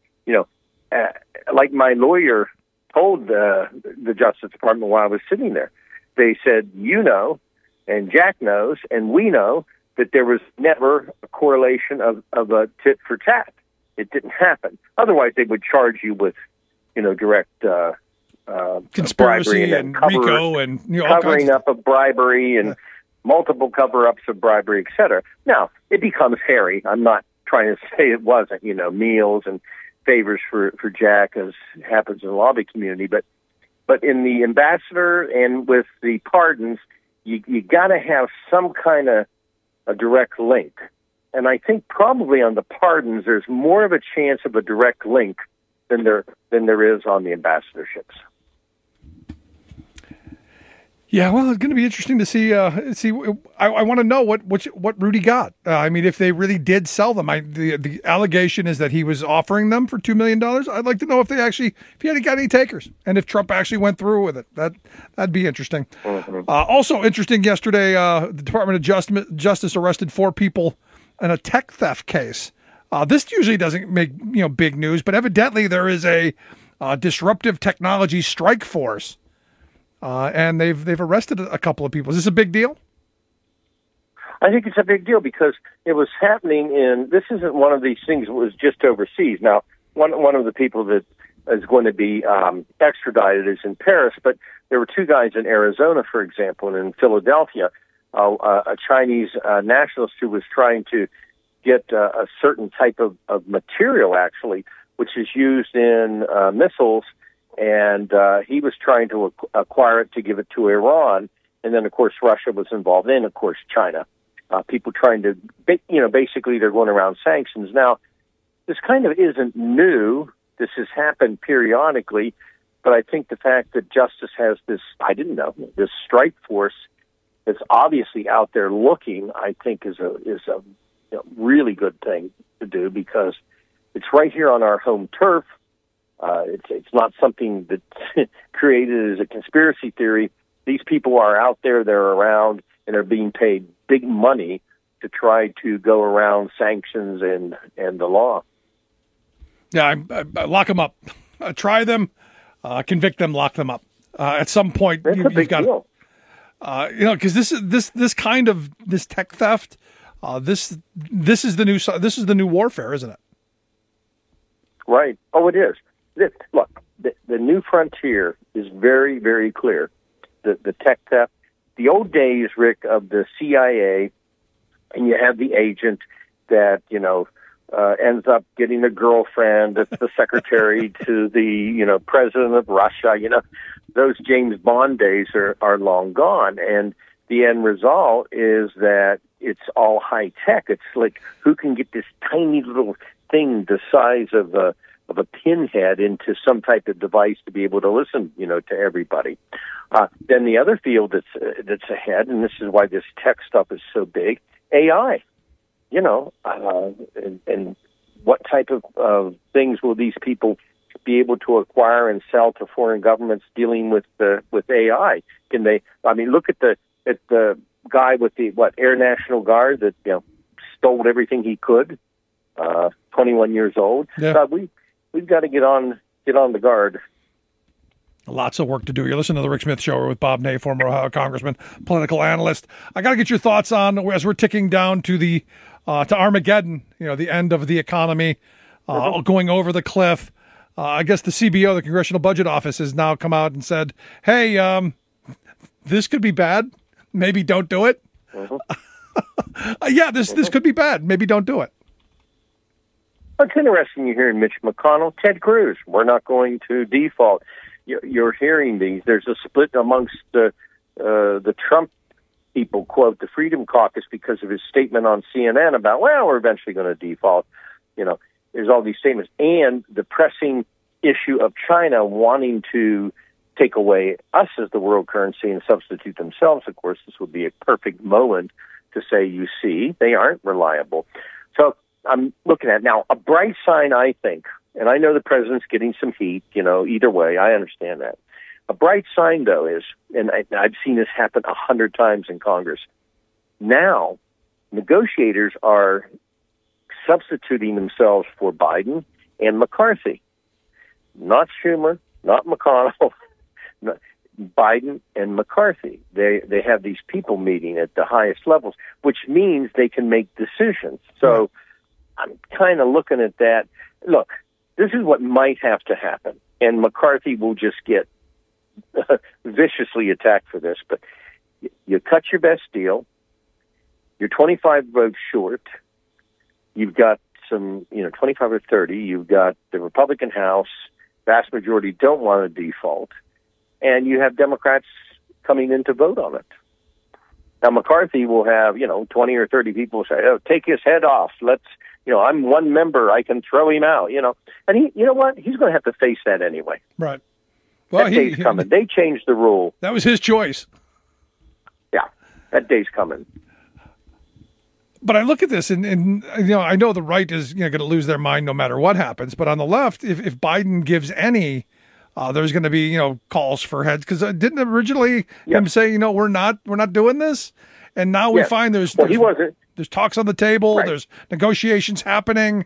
S4: like my lawyer told the Justice Department while I was sitting there, they said, and Jack knows, and we know that there was never a correlation of a tit for tat. It didn't happen. Otherwise, they would charge you with, direct
S19: conspiracy and RICO and
S4: covering up of bribery and multiple cover-ups of bribery, et cetera. Now, it becomes hairy. I'm not trying to say it wasn't, meals and favors for Jack, as happens in the lobby community, but in the ambassador and with the pardons, you got to have some kind of a direct link. And I think probably on the pardons, there's more of a chance of a direct link than there is on the ambassadorships.
S19: Yeah, well, it's going to be interesting to see. I want to know what Rudy got. I mean, if they really did sell them. The allegation is that he was offering them for $2 million. I'd like to know if he had got any takers, and if Trump actually went through with it. That'd be interesting. Mm-hmm. Also interesting. Yesterday, the Department of Justice arrested 4 people in a tech theft case. This usually doesn't make big news, but evidently there is a disruptive technology strike force. And they've arrested a couple of people. Is this a big deal?
S4: I think it's a big deal because it was happening this isn't one of these things that was just overseas. Now, one of the people that is going to be extradited is in Paris, but there were 2 guys in Arizona, for example, and in Philadelphia, a Chinese nationalist who was trying to get a certain type of material, actually, which is used in missiles. And he was trying to acquire it to give it to Iran. And then, of course, Russia was involved, and, of course, China. People trying to, basically they're going around sanctions. Now, this kind of isn't new. This has happened periodically. But I think the fact that Justice has this strike force that's obviously out there looking, I think is a really good thing to do, because it's right here on our home turf. It's not something that's created as a conspiracy theory. These people are out there, they're around, and they're being paid big money to try to go around sanctions and the law.
S19: Yeah, I lock them up. Try them, convict them, lock them up. At some point, you've got to, because this kind of tech theft, this is the new warfare, isn't it?
S4: Right. Oh, it is. Look, the new frontier is very, very clear. The tech theft, the old days, Rick, of the CIA, and you have the agent that ends up getting a girlfriend that's the secretary to the president of Russia. Those James Bond days are long gone, and the end result is that it's all high tech. It's like, who can get this tiny little thing the size of a pinhead into some type of device to be able to listen, to everybody. Then the other field that's ahead, and this is why this tech stuff is so big, AI. And what type of things will these people be able to acquire and sell to foreign governments dealing with AI? Can they? I mean, look at the guy with the Air National Guard that stole everything he could. 21 years old.
S19: Yeah.
S4: We've got to get on the guard.
S19: Lots of work to do. You're listening to the Rick Smith Show with Bob Ney, former Ohio Congressman, political analyst. I got to get your thoughts on, as we're ticking down to the to Armageddon, the end of the economy, going over the cliff. I guess the CBO, the Congressional Budget Office, has now come out and said, hey, this could be bad. Maybe don't do it. This could be bad. Maybe don't do it.
S4: It's interesting you're hearing Mitch McConnell, Ted Cruz. We're not going to default. You're hearing these. There's a split amongst the Trump people, quote, the Freedom Caucus, because of his statement on CNN about, we're eventually going to default. There's all these statements. And the pressing issue of China wanting to take away us as the world currency and substitute themselves. Of course, this would be a perfect moment to say, you see, they aren't reliable. So I'm looking at now a bright sign, I think, and I know the president's getting some heat, either way, I understand that. A bright sign, though, is, and I've seen this happen 100 times in Congress, now negotiators are substituting themselves for Biden and McCarthy. Not Schumer, not McConnell, Biden and McCarthy. They have these people meeting at the highest levels, which means they can make decisions. So I'm kind of looking at that. Look, this is what might have to happen, and McCarthy will just get viciously attacked for this, but you cut your best deal, you're 25 votes short, you've got some, 25 or 30, you've got the Republican House, vast majority don't want to default, and you have Democrats coming in to vote on it. Now, McCarthy will have, 20 or 30 people say, take his head off, let's, I'm one member, I can throw him out, and he, you know what, he's going to have to face that anyway.
S19: Right. Well,
S4: that day's coming. They changed the rule.
S19: That was his choice.
S4: Yeah, that day's coming.
S19: But I look at this, and I know the right is going to lose their mind no matter what happens. But on the left, if Biden gives any, there's going to be calls for heads, because didn't originally him say we're not doing this, and now we find there's
S4: he wasn't.
S19: There's talks on the table.
S4: Right.
S19: There's negotiations happening.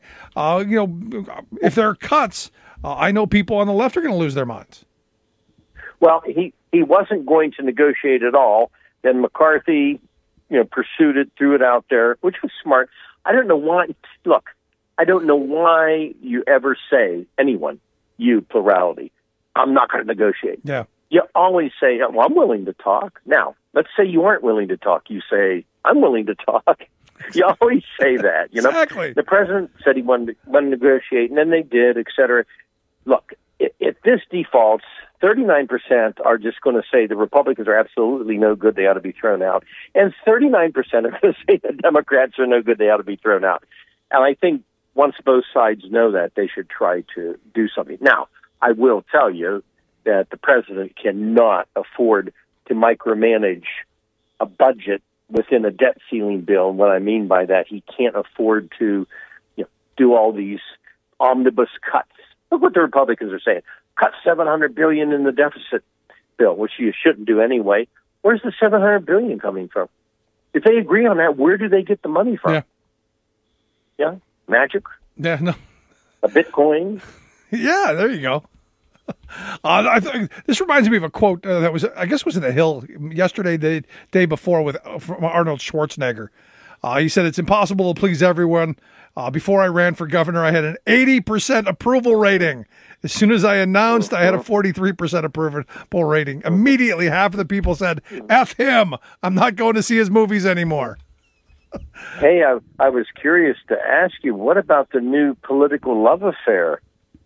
S19: If there are cuts, I know people on the left are going to lose their minds.
S4: Well, he wasn't going to negotiate at all. Then McCarthy, pursued it, threw it out there, which was smart. I don't know why. Look, I don't know why you ever say, anyone, you, plurality, I'm not going to negotiate.
S19: Yeah.
S4: You always say, well, I'm willing to talk. Now, let's say you aren't willing to talk. You say, I'm willing to talk. You always say that.
S19: Exactly.
S4: The president said he wanted to negotiate, and then they did, et cetera. Look, if this defaults, 39% are just going to say the Republicans are absolutely no good, they ought to be thrown out. And 39% are going to say the Democrats are no good, they ought to be thrown out. And I think once both sides know that, they should try to do something. Now, I will tell you that the president cannot afford to micromanage a budget within a debt ceiling bill. And what I mean by that, he can't afford to do all these omnibus cuts Look what the Republicans are saying. Cut $700 billion in the deficit bill, which you shouldn't do anyway. Where's the $700 billion coming from? If they agree on that, where do they get the money from? Yeah, magic.
S19: Yeah, no.
S4: A Bitcoin.
S19: Yeah, there you go. This reminds me of a quote that was, I guess, was in the Hill yesterday, the day before, from Arnold Schwarzenegger. He said, "It's impossible to please everyone. Before I ran for governor, I had an 80% approval rating. As soon as I announced, I had a 43% approval rating. Immediately, half of the people said, F him. I'm not going to see his movies anymore."
S4: Hey, I was curious to ask you, what about the new political love affair?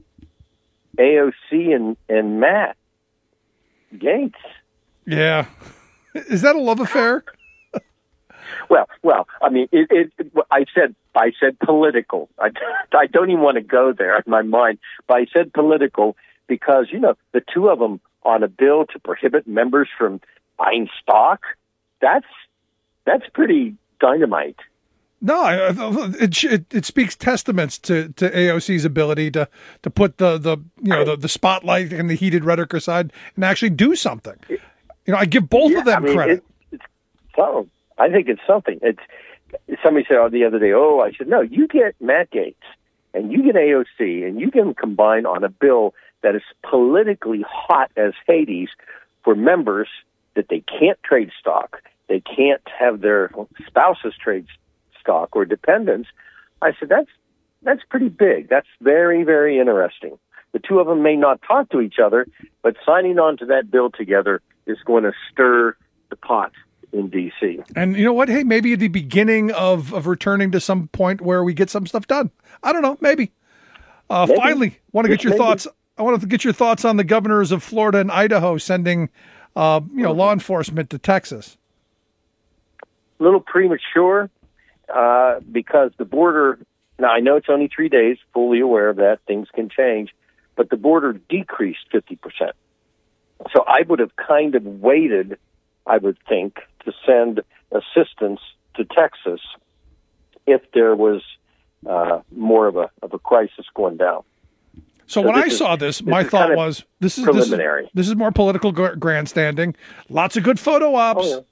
S4: AOC and Matt Gaetz.
S19: Yeah. Is that a love affair?
S4: Well, I mean, I said political. I don't even want to go there in my mind, but I said political because, the two of them on a bill to prohibit members from buying stock, that's pretty dynamite.
S19: No, it speaks testaments to AOC's ability to put the spotlight and the heated rhetoric aside and actually do something. I give both of them credit.
S4: It's something. I think it's something. Somebody said the other day, I said, no, you get Matt Gaetz and you get AOC and you get them combined on a bill that is politically hot as Hades for members that they can't trade stock. They can't have their spouses trade stock or dependents. I said, that's pretty big. That's very, very interesting. The two of them may not talk to each other, but signing on to that bill together is going to stir the pot in D.C.
S19: And you know what? Hey, maybe at the beginning of returning to some point where we get some stuff done. I don't know. Maybe. Finally, want to get your thoughts. I want to get your thoughts on the governors of Florida and Idaho sending, law enforcement to Texas.
S4: A little premature because the border. Now I know it's only 3 days. Fully aware of that. Things can change, but the border decreased 50%. So I would have kind of waited, I would think, to send assistance to Texas if there was more of a crisis going down.
S19: So when I saw this, my thought was, this is preliminary. This is more political grandstanding. Lots of good photo ops.
S4: Oh,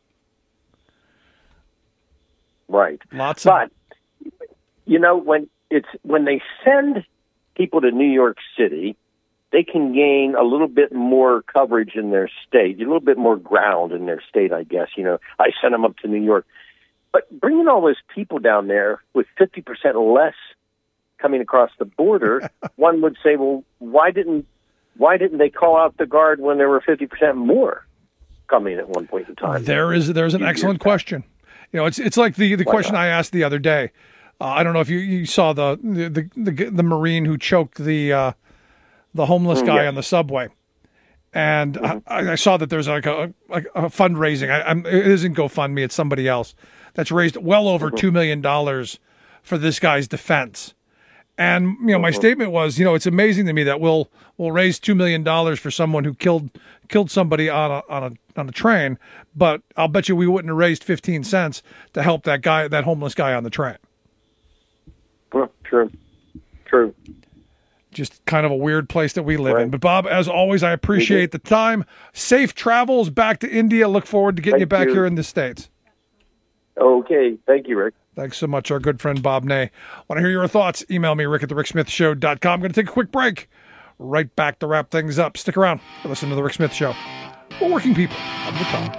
S4: yeah. Right. But when they send people to New York City, they can gain a little bit more coverage in their state, a little bit more ground in their state, I guess. I sent them up to New York. But bringing all those people down there with 50% less coming across the border, one would say, well, why didn't they call out the guard when there were 50% more coming at one point in time?
S19: There's an excellent question. It's like the question I asked the other day. I don't know if you saw the Marine who choked the homeless guy on the subway, and I saw that there's like a fundraising. It isn't GoFundMe; it's somebody else that's raised well over $2 million for this guy's defense. And my statement was, it's amazing to me that we'll raise $2 million for someone who killed somebody on a train, but I'll bet you we wouldn't have raised 15 cents to help that homeless guy on the train.
S4: Well, true.
S19: Just kind of a weird place that we live in. But Bob, as always, I appreciate the time. Safe travels back to India. Look forward to getting you back here in the States.
S4: Okay. Thank you, Rick.
S19: Thanks so much, our good friend Bob Ney. Want to hear your thoughts? Email me, rick@thericksmithshow.com. I'm going to take a quick break. Right back to wrap things up. Stick around. Listen to The Rick Smith Show. We're working people on the top.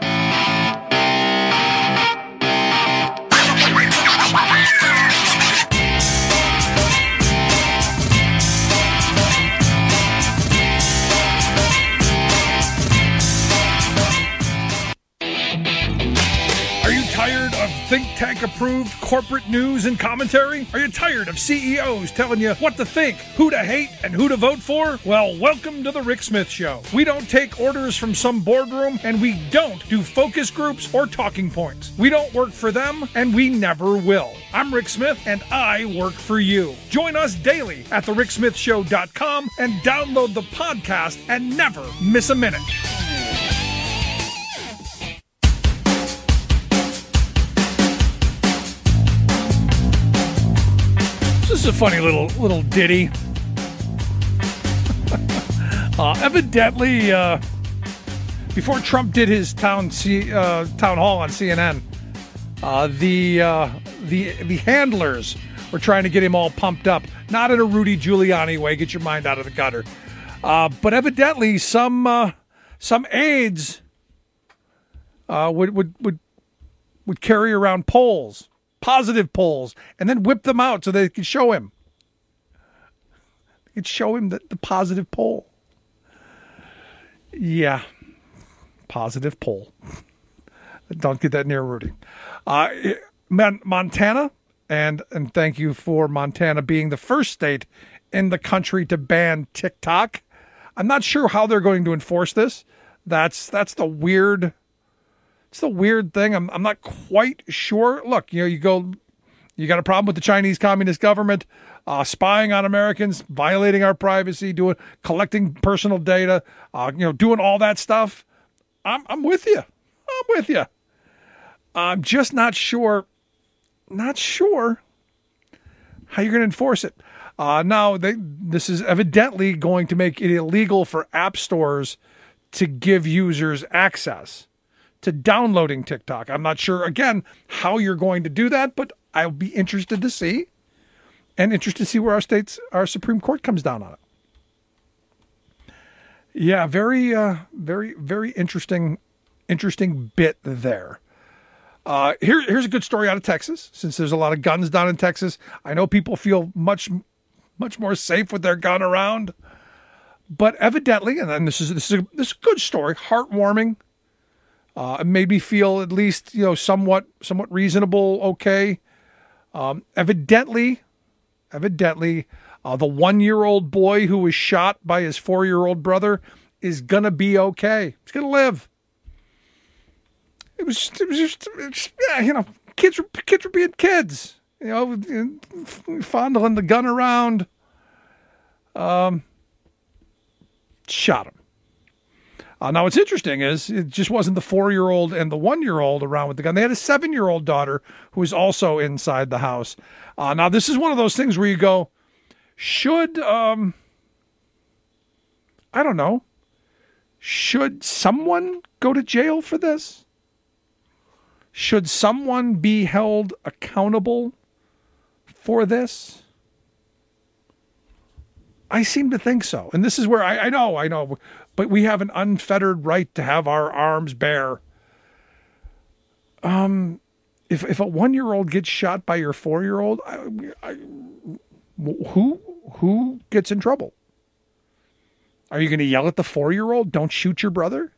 S19: Think Tank approved corporate news and commentary? Are you tired of CEOs telling you what to think, who to hate, and who to vote for? Well, welcome to the Rick Smith Show. We don't take orders from some boardroom, and we don't do focus groups or talking points. We don't work for them, and we never will. I'm Rick Smith, and I work for you. Join us daily at thericksmithshow.com and download the podcast and never miss a minute. This is a funny little ditty. Evidently, before Trump did his town hall on CNN, the handlers were trying to get him all pumped up, not in a Rudy Giuliani way, get your mind out of the gutter, but evidently some aides would carry around polls, positive polls, and then whip them out so they could show him. They could show him the positive poll. Yeah, positive poll. Don't get that near Rudy. Montana, and thank you for Montana being the first state in the country to ban TikTok. I'm not sure how they're going to enforce this. That's the weird. It's the weird thing. I'm not quite sure. Look, you got a problem with the Chinese Communist government spying on Americans, violating our privacy, collecting personal data, doing all that stuff. I'm with you. I'm with you. I'm just not sure how you're going to enforce it. Now, this is evidently going to make it illegal for app stores to give users access to downloading TikTok. I'm not sure, again, how you're going to do that, but I'll be interested to see, where our Supreme Court comes down on it. Yeah, very, very, very interesting bit there. Here's a good story out of Texas. Since there's a lot of guns down in Texas, I know people feel much more safe with their gun around. But evidently, and then this is a good story, heartwarming. It made me feel at least somewhat reasonable, okay. Evidently, the 1-year-old boy who was shot by his 4-year-old brother is gonna be okay. He's gonna live. It was just kids were being kids, fondling the gun around. Shot him. Now, what's interesting is it just wasn't the 4-year-old and the 1-year-old around with the gun. They had a 7-year-old daughter who was also inside the house. Now, this is one of those things where you go, should someone go to jail for this? Should someone be held accountable for this? I seem to think so. And this is where I know, but we have an unfettered right to have our arms bare. If a 1-year-old gets shot by your 4-year-old, who gets in trouble? Are you going to yell at the 4-year-old, don't shoot your brother?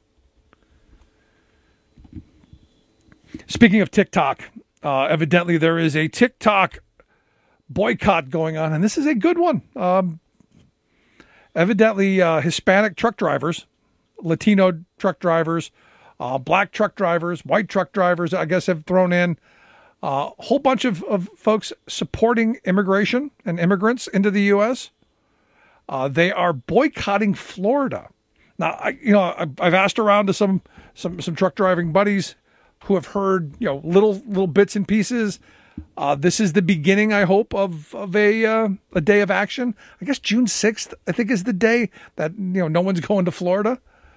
S19: Speaking of TikTok, evidently there is a TikTok boycott going on, and this is a good one. Evidently, Hispanic truck drivers, Latino truck drivers, black truck drivers, white truck drivers, I guess, have thrown in a whole bunch of folks supporting immigration and immigrants into the U.S. They are boycotting Florida. Now, I've asked around to some truck driving buddies who have heard little bits and pieces. This is the beginning, I hope, of a day of action. I guess June 6th, I think, is the day that no one's going to Florida.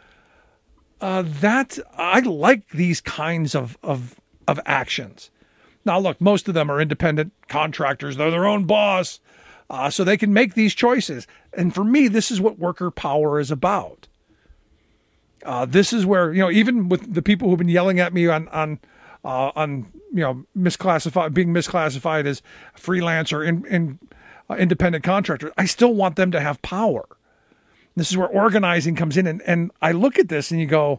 S19: That I like these kinds of actions. Now, look, most of them are independent contractors; they're their own boss, so they can make these choices. And for me, this is what worker power is about. This is where even with the people who've been yelling at me on being misclassified as freelance or independent contractor, I still want them to have power. This is where organizing comes in. And I look at this and you go,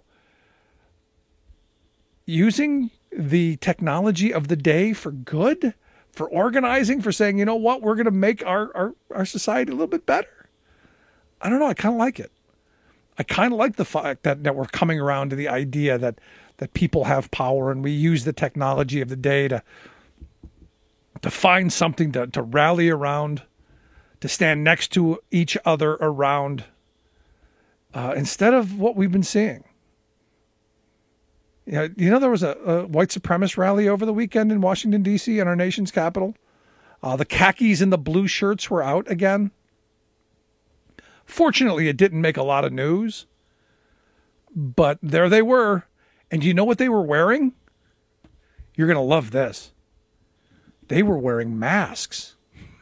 S19: using the technology of the day for good, for organizing, for saying, you know what, we're going to make our society a little bit better. I don't know. I kind of like it. I kind of like the fact that we're coming around to the idea that people have power and we use the technology of the day to find something to rally around, to stand next to each other around, instead of what we've been seeing. There was a white supremacist rally over the weekend in Washington, D.C., in our nation's capital. The khakis and the blue shirts were out again. Fortunately, it didn't make a lot of news, but there they were. And do you know what they were wearing? You're going to love this. They were wearing masks.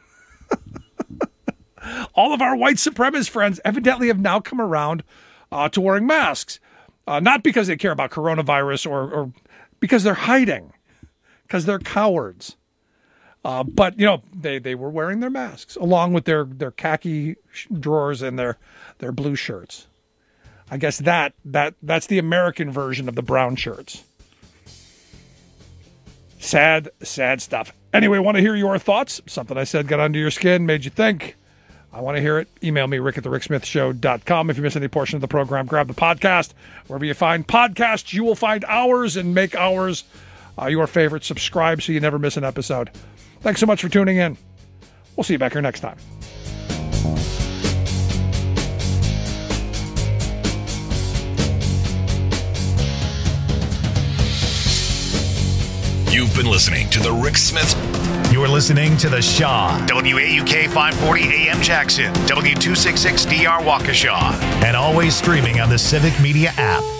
S19: All of our white supremacist friends evidently have now come around to wearing masks. Not because they care about coronavirus or because they're hiding, because they're cowards. But, you know, they were wearing their masks along with their khaki drawers and their blue shirts. I guess that's the American version of the brown shirts. Sad stuff. Anyway, want to hear your thoughts? Something I said got under your skin, made you think. I want to hear it. Email me, rick@thericksmithshow.com. If you miss any portion of the program, grab the podcast. Wherever you find podcasts, you will find ours and make ours your favorite. Subscribe so you never miss an episode. Thanks so much for tuning in. We'll see you back here next time.
S1: You've been listening to The Rick Smith. You're listening to The Shaw. WAUK 540 AM Jackson. W266DR Waukesha. And always streaming on the Civic Media app.